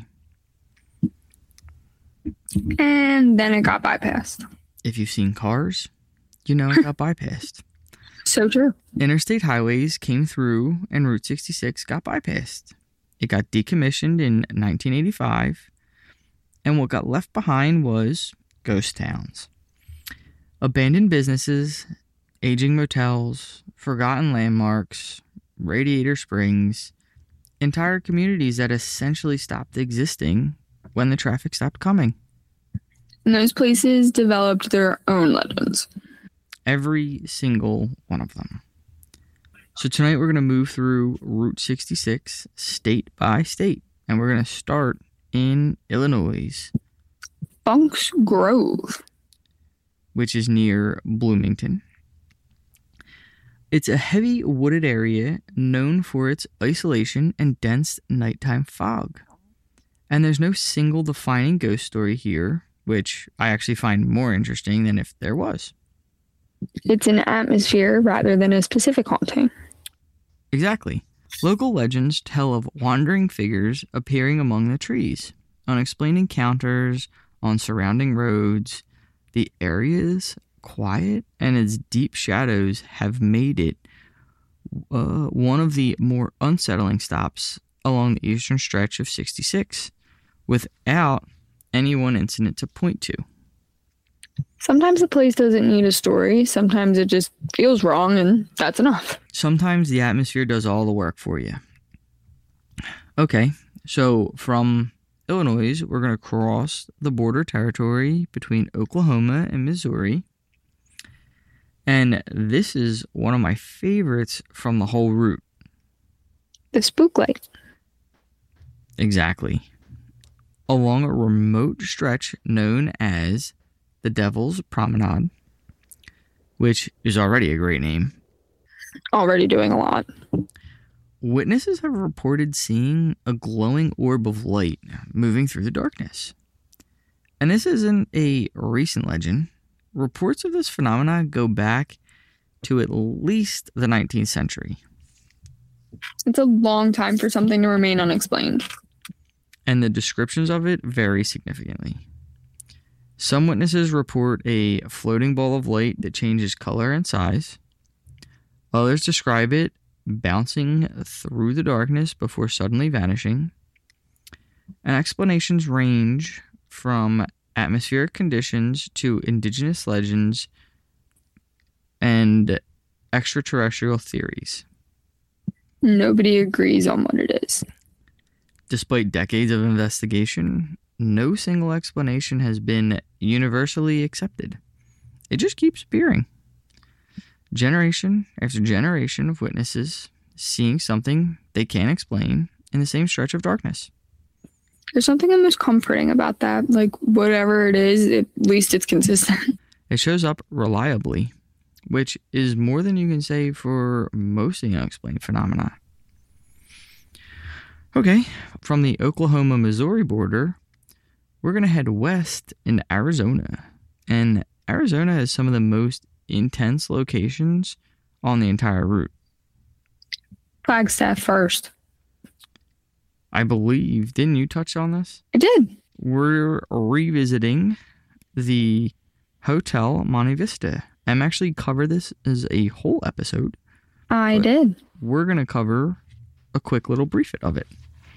And then it got bypassed. If you've seen Cars, you know it got bypassed. So true. Interstate highways came through and Route sixty-six got bypassed. It got decommissioned in nineteen eighty-five, and what got left behind was ghost towns. Abandoned businesses, aging motels, forgotten landmarks, Radiator Springs, entire communities that essentially stopped existing when the traffic stopped coming. And those places developed their own legends. Every single one of them. So tonight we're going to move through Route sixty-six state by state. And we're going to start in Illinois. Bunks Grove. Which is near Bloomington. It's a heavy wooded area known for its isolation and dense nighttime fog. And there's no single defining ghost story here, which I actually find more interesting than if there was. It's an atmosphere rather than a specific haunting. Exactly. Local legends tell of wandering figures appearing among the trees, unexplained encounters on surrounding roads. The area's quiet and its deep shadows have made it uh, one of the more unsettling stops along the eastern stretch of sixty-six, without any one incident to point to. Sometimes a place doesn't need a story. Sometimes it just feels wrong, and that's enough. Sometimes the atmosphere does all the work for you. Okay, so from Illinois, we're going to cross the border territory between Oklahoma and Missouri. And this is one of my favorites from the whole route. The spook light. Exactly. Along a remote stretch known as the Devil's Promenade, which is already a great name. Already doing a lot. Witnesses have reported seeing a glowing orb of light moving through the darkness. And this isn't a recent legend. Reports of this phenomena go back to at least the nineteenth century. It's a long time for something to remain unexplained. And the descriptions of it vary significantly. Some witnesses report a floating ball of light that changes color and size. Others describe it bouncing through the darkness before suddenly vanishing. And explanations range from atmospheric conditions to indigenous legends and extraterrestrial theories. Nobody agrees on what it is. Despite decades of investigation, no single explanation has been universally accepted. It just keeps appearing. Generation after generation of witnesses seeing something they can't explain in the same stretch of darkness. There's something almost comforting about that. Like, whatever it is, at least it's consistent. It shows up reliably, which is more than you can say for most of the unexplained phenomena. Okay, from the Oklahoma-Missouri border, we're going to head west into Arizona. And Arizona has some of the most intense locations on the entire route. Flagstaff first. I believe, didn't you touch on this? I did. We're revisiting the Hotel Monte Vista. I'm actually cover this as a whole episode. I did. We're going to cover a quick little brief of it.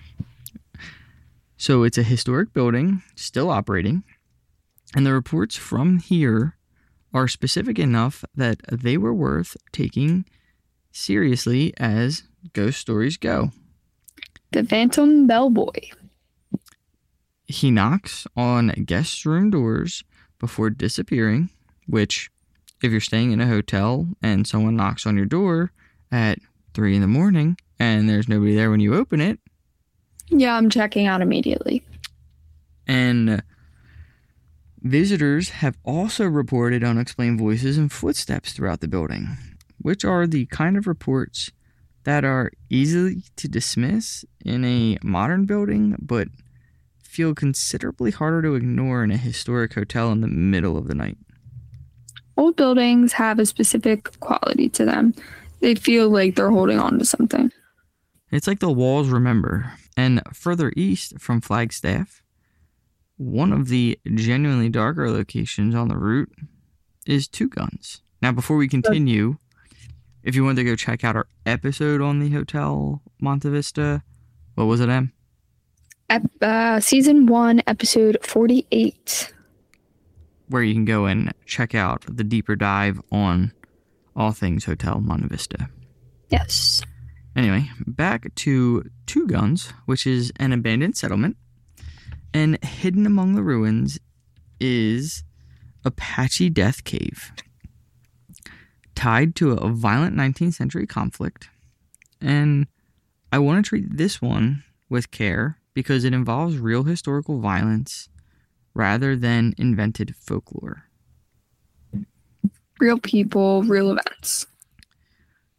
So it's a historic building, still operating, and the reports from here are specific enough that they were worth taking seriously as ghost stories go. The Phantom Bellboy. He knocks on guest room doors before disappearing, which, if you're staying in a hotel and someone knocks on your door at three in the morning and there's nobody there when you open it. Yeah, I'm checking out immediately. And visitors have also reported unexplained voices and footsteps throughout the building, which are the kind of reports that are easy to dismiss in a modern building, but feel considerably harder to ignore in a historic hotel in the middle of the night. Old buildings have a specific quality to them. They feel like they're holding on to something. It's like the walls remember. And further east from Flagstaff, one of the genuinely darker locations on the route is Two Guns. Now, before we continue, if you want to go check out our episode on the Hotel Monte Vista, what was it, Em? Ep- uh, season one, episode forty-eight. Where you can go and check out the deeper dive on all things Hotel Monte Vista. Yes. Anyway, back to Two Guns, which is an abandoned settlement. And hidden among the ruins is Apache Death Cave, tied to a violent nineteenth century conflict. And I want to treat this one with care because it involves real historical violence rather than invented folklore. Real people, real events.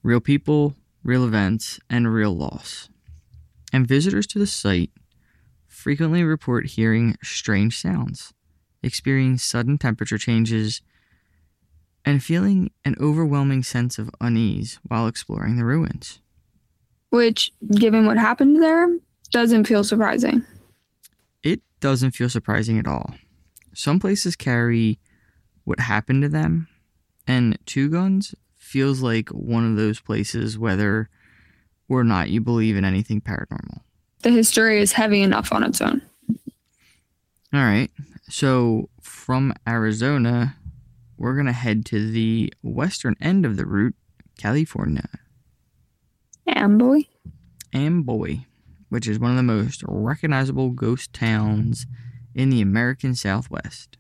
real people, real events, and real loss. And visitors to the site frequently report hearing strange sounds, experiencing sudden temperature changes, and feeling an overwhelming sense of unease while exploring the ruins. Which, given what happened there, doesn't feel surprising. It doesn't feel surprising at all. Some places carry what happened to them, and Two Guns feels like one of those places whether or not you believe in anything paranormal. The history is heavy enough on its own. All right, so from Arizona, we're going to head to the western end of the route, California. Amboy? Amboy, which is one of the most recognizable ghost towns in the American Southwest.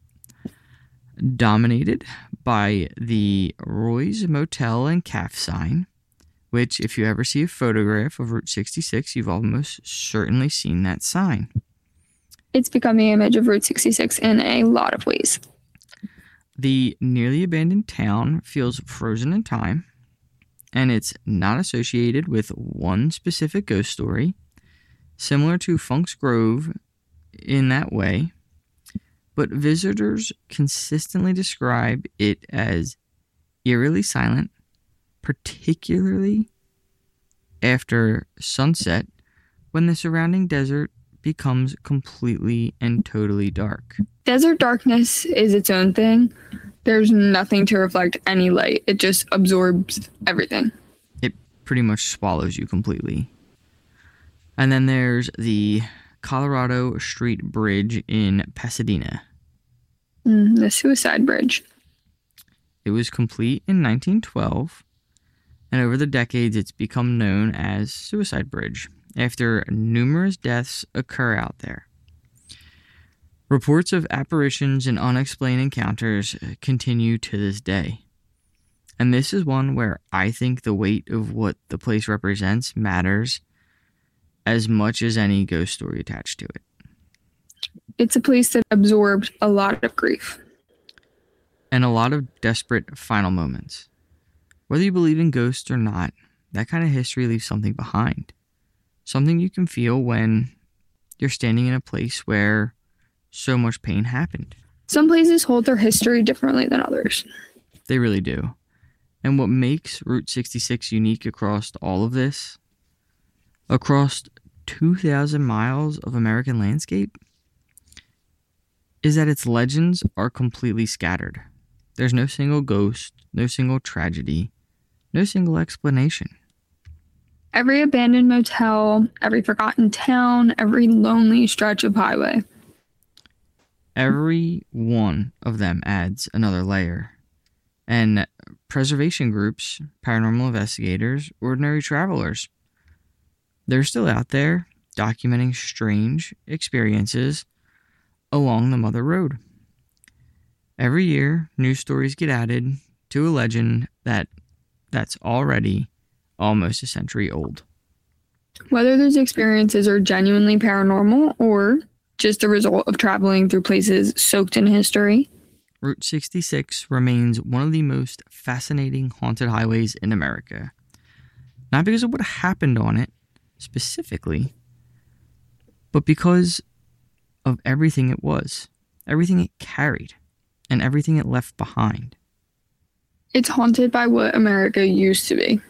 Dominated by the Roy's Motel and Calf sign, which, if you ever see a photograph of Route sixty-six, you've almost certainly seen that sign. It's become the image of Route sixty-six in a lot of ways. The nearly abandoned town feels frozen in time, and it's not associated with one specific ghost story, similar to Funk's Grove in that way, but visitors consistently describe it as eerily silent, particularly after sunset, when the surrounding desert becomes completely and totally dark. Desert darkness is its own thing. There's nothing to reflect any light. It just absorbs everything. It pretty much swallows you completely. And then there's the Colorado Street Bridge in Pasadena. Mm, the Suicide Bridge. It was complete in nineteen twelve, and over the decades it's become known as Suicide Bridge, after numerous deaths occur out there. Reports of apparitions and unexplained encounters continue to this day. And this is one where I think the weight of what the place represents matters as much as any ghost story attached to it. It's a place that absorbed a lot of grief. And a lot of desperate final moments. Whether you believe in ghosts or not, that kind of history leaves something behind. Something you can feel when you're standing in a place where so much pain happened. Some places hold their history differently than others. They really do. And what makes Route sixty-six unique across all of this, across two thousand miles of American landscape, is that its legends are completely scattered. There's no single ghost, no single tragedy, no single explanation. Every abandoned motel, every forgotten town, every lonely stretch of highway. Every one of them adds another layer. And preservation groups, paranormal investigators, ordinary travelers, they're still out there documenting strange experiences along the Mother Road. Every year, new stories get added to a legend that that's already almost a century old. Whether those experiences are genuinely paranormal or just a result of traveling through places soaked in history, Route sixty-six remains one of the most fascinating haunted highways in America. Not because of what happened on it specifically, but because of everything it was, everything it carried, and everything it left behind. It's haunted by what America used to be.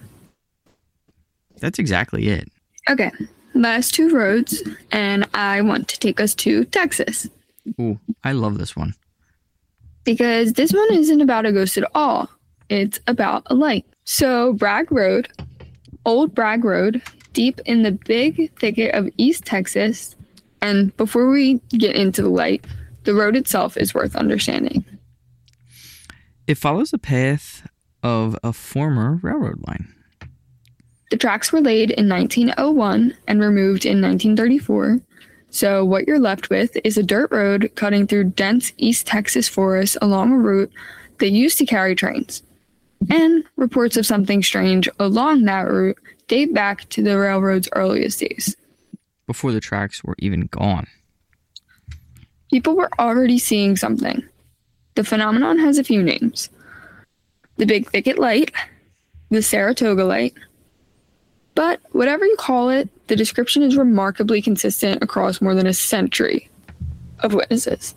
That's exactly it. Okay, last two roads, and I want to take us to Texas. Ooh, I love this one. Because this one isn't about a ghost at all. It's about a light. So Bragg Road, Old Bragg Road, deep in the big thicket of East Texas. And before we get into the light, the road itself is worth understanding. It follows the path of a former railroad line. The tracks were laid in nineteen oh one and removed in nineteen thirty-four. So what you're left with is a dirt road cutting through dense East Texas forests along a route that used to carry trains. And reports of something strange along that route date back to the railroad's earliest days. Before the tracks were even gone. People were already seeing something. The phenomenon has a few names. The Big Thicket Light, the Saratoga Light. But whatever you call it, the description is remarkably consistent across more than a century of witnesses.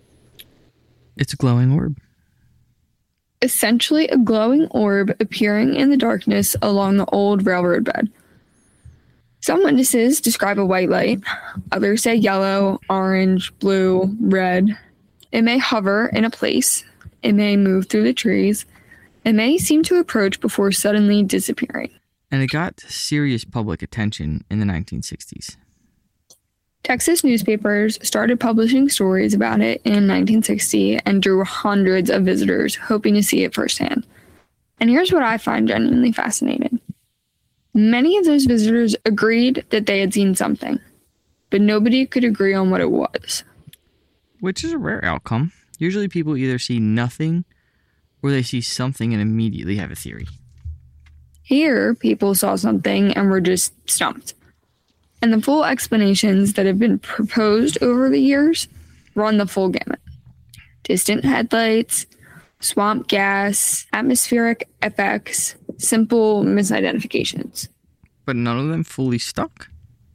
It's a glowing orb. Essentially a glowing orb appearing in the darkness along the old railroad bed. Some witnesses describe a white light. Others say yellow, orange, blue, red. It may hover in a place. It may move through the trees. It may seem to approach before suddenly disappearing. And it got serious public attention in the nineteen sixties. Texas newspapers started publishing stories about it in nineteen sixty and drew hundreds of visitors hoping to see it firsthand. And here's what I find genuinely fascinating. Many of those visitors agreed that they had seen something, but nobody could agree on what it was. Which is a rare outcome. Usually people either see nothing or they see something and immediately have a theory. Here, people saw something and were just stumped. And the full explanations that have been proposed over the years run the full gamut. Distant headlights, swamp gas, atmospheric effects, simple misidentifications. But none of them fully stuck.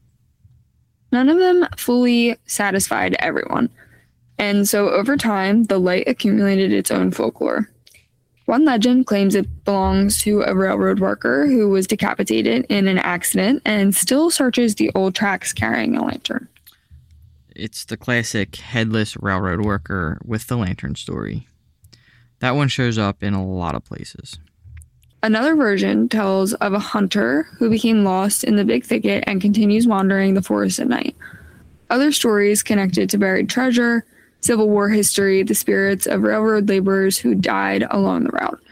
None of them fully satisfied everyone. And so over time, the light accumulated its own folklore. One legend claims it belongs to a railroad worker who was decapitated in an accident and still searches the old tracks carrying a lantern. It's the classic headless railroad worker with the lantern story. That one shows up in a lot of places. Another version tells of a hunter who became lost in the big thicket and continues wandering the forest at night. Other stories connected to buried treasure, Civil War history, the spirits of railroad laborers who died along the route.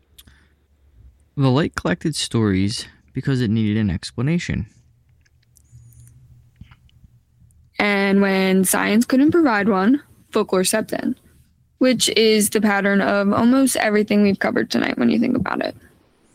The light collected stories because it needed an explanation. And when science couldn't provide one, folklore stepped in, which is the pattern of almost everything we've covered tonight when you think about it.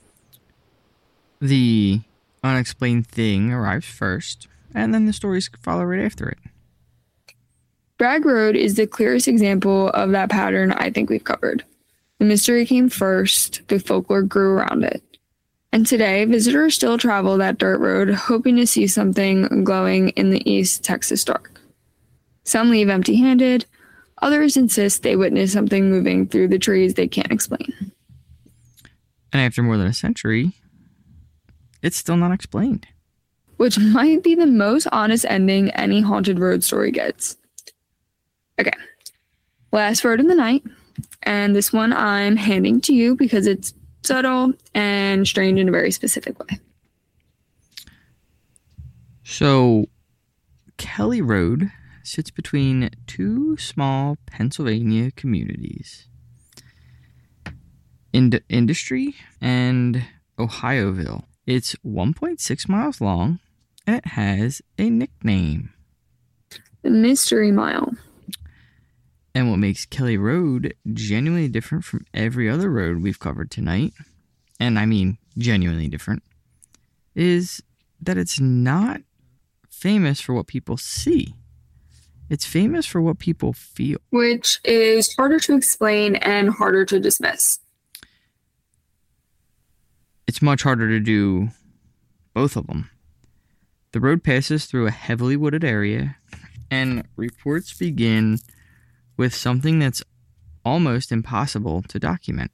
The unexplained thing arrives first, and then the stories follow right after it. Bragg Road is the clearest example of that pattern I think we've covered. The mystery came first, the folklore grew around it. And today, visitors still travel that dirt road hoping to see something glowing in the East Texas dark. Some leave empty-handed, others insist they witness something moving through the trees they can't explain. And after more than a century, it's still not explained. Which might be the most honest ending any haunted road story gets. Okay, last word of the night, and this one I'm handing to you because it's subtle and strange in a very specific way. So, Kelly Road sits between two small Pennsylvania communities, Ind- Industry and Ohioville. It's one point six miles long, and it has a nickname. The Mystery Mile. And what makes Kelly Road genuinely different from every other road we've covered tonight, and I mean genuinely different, is that it's not famous for what people see. It's famous for what people feel. Which is harder to explain and harder to dismiss. It's much harder to do both of them. The road passes through a heavily wooded area, and reports begin with something that's almost impossible to document.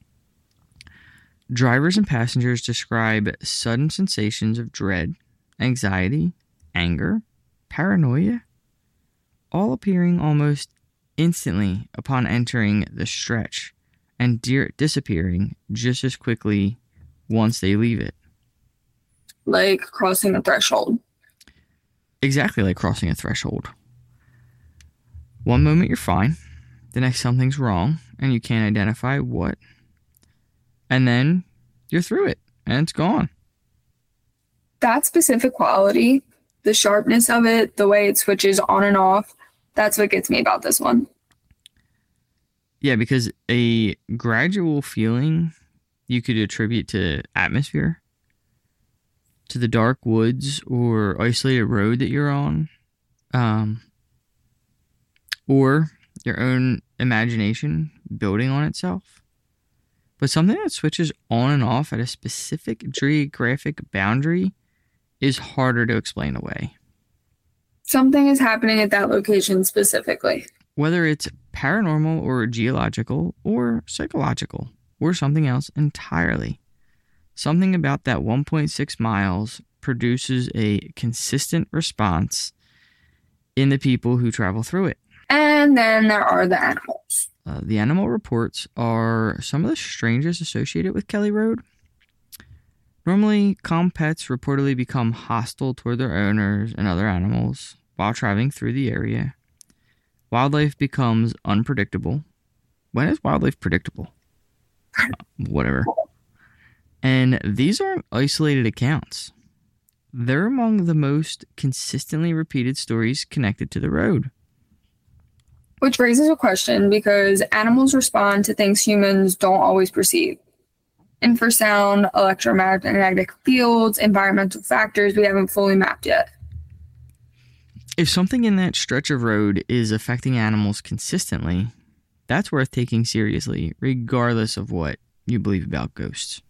Drivers and passengers describe sudden sensations of dread, anxiety, anger, paranoia, all appearing almost instantly upon entering the stretch and de- disappearing just as quickly once they leave it. Like crossing a threshold. Exactly like crossing a threshold. One moment you're fine, the next something's wrong, and you can't identify what. And then you're through it, and it's gone. That specific quality, the sharpness of it, the way it switches on and off, that's what gets me about this one. Yeah, because a gradual feeling you could attribute to atmosphere, to the dark woods or isolated road that you're on, um, or your own imagination building on itself. But something that switches on and off at a specific geographic boundary is harder to explain away. Something is happening at that location specifically. Whether it's paranormal or geological or psychological or something else entirely. Something about that one point six miles produces a consistent response in the people who travel through it. And then there are the animals. Uh, the animal reports are some of the strangest associated with Kelly Road. Normally, calm pets reportedly become hostile toward their owners and other animals while traveling through the area. Wildlife becomes unpredictable. When is wildlife predictable? Uh, whatever. And these aren't isolated accounts. They're among the most consistently repeated stories connected to the road. Which raises a question because animals respond to things humans don't always perceive. Infrasound, electromagnetic fields, environmental factors we haven't fully mapped yet. If something in that stretch of road is affecting animals consistently, that's worth taking seriously, regardless of what you believe about ghosts.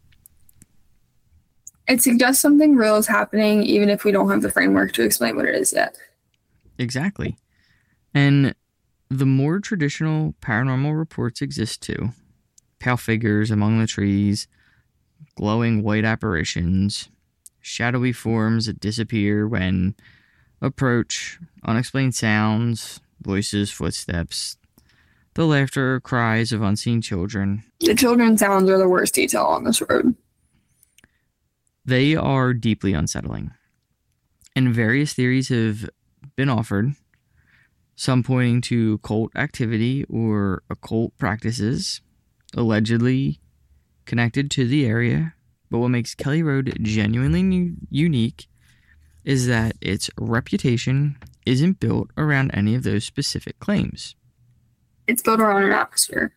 It suggests something real is happening, even if we don't have the framework to explain what it is yet. Exactly. And the more traditional paranormal reports exist too. Pale figures among the trees, glowing white apparitions, shadowy forms that disappear when approach, unexplained sounds, voices, footsteps, the laughter, cries of unseen children. The children's sounds are the worst detail on this road. They are deeply unsettling. And various theories have been offered, some pointing to cult activity or occult practices, allegedly connected to the area. But what makes Kelly Road genuinely u- unique is that its reputation isn't built around any of those specific claims. It's built around an atmosphere.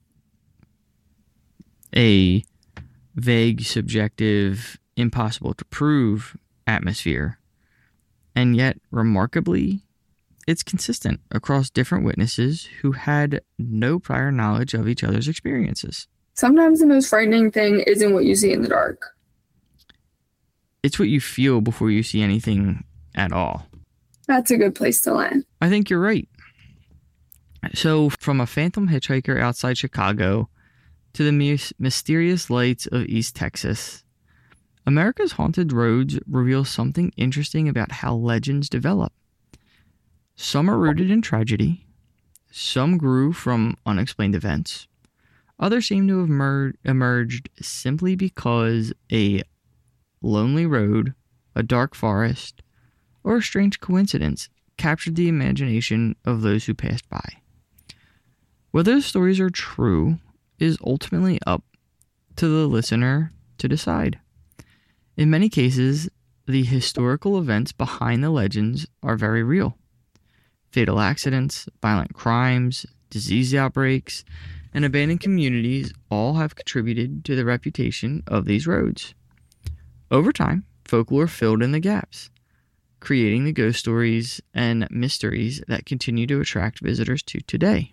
A vague, subjective, impossible to prove atmosphere. And yet, remarkably, it's consistent across different witnesses who had no prior knowledge of each other's experiences. Sometimes the most frightening thing isn't what you see in the dark. It's what you feel before you see anything at all. That's a good place to land. I think you're right. So, from a phantom hitchhiker outside Chicago to the my- mysterious lights of East Texas, America's haunted roads reveal something interesting about how legends develop. Some are rooted in tragedy. Some grew from unexplained events. Others seem to have mer- emerged simply because a lonely road, a dark forest, or a strange coincidence captured the imagination of those who passed by. Whether the stories are true is ultimately up to the listener to decide. In many cases, the historical events behind the legends are very real. Fatal accidents, violent crimes, disease outbreaks, and abandoned communities all have contributed to the reputation of these roads. Over time, folklore filled in the gaps, creating the ghost stories and mysteries that continue to attract visitors to today.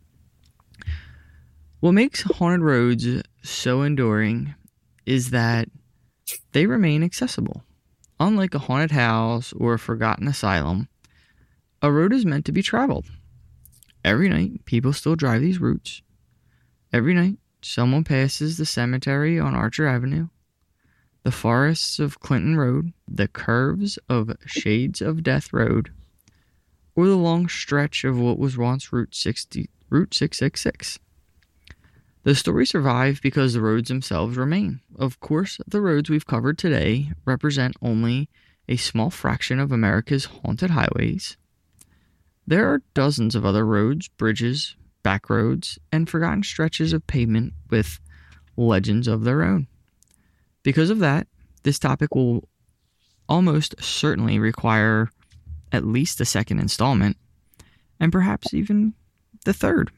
What makes haunted roads so enduring is that they remain accessible. Unlike a haunted house or a forgotten asylum, a road is meant to be traveled. Every night, people still drive these routes. Every night, someone passes the cemetery on Archer Avenue, the forests of Clinton Road, the curves of Shades of Death Road, or the long stretch of what was once Route sixty, Route six six six. The stories survive because the roads themselves remain. Of course, the roads we've covered today represent only a small fraction of America's haunted highways. There are dozens of other roads, bridges, back roads, and forgotten stretches of pavement with legends of their own. Because of that, this topic will almost certainly require at least a second installment, and perhaps even the third.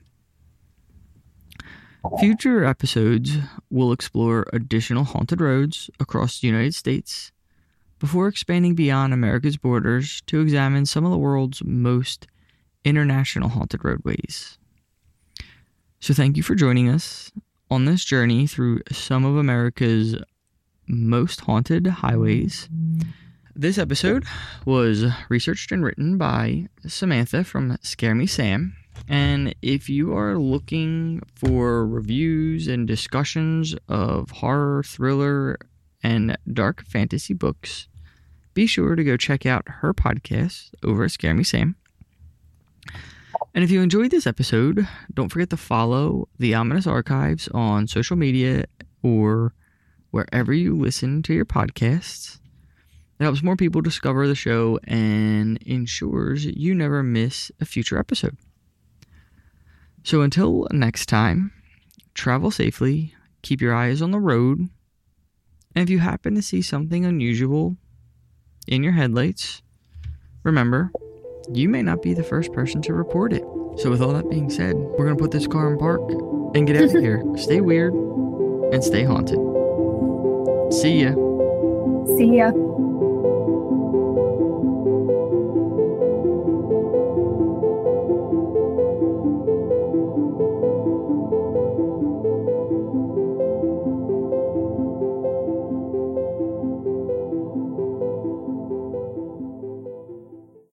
Future episodes will explore additional haunted roads across the United States before expanding beyond America's borders to examine some of the world's most international haunted roadways. So thank you for joining us on this journey through some of America's most haunted highways. This episode was researched and written by Samantha from Scare Me Sam. And if you are looking for reviews and discussions of horror, thriller, and dark fantasy books, be sure to go check out her podcast over at Scare Me Sam. And if you enjoyed this episode, don't forget to follow the Ominous Archives on social media or wherever you listen to your podcasts. It helps more people discover the show and ensures you never miss a future episode. So until next time, travel safely, keep your eyes on the road, and if you happen to see something unusual in your headlights, remember, you may not be the first person to report it. So with all that being said, we're going to put this car in park and get out of here. Stay weird and stay haunted. See ya. See ya.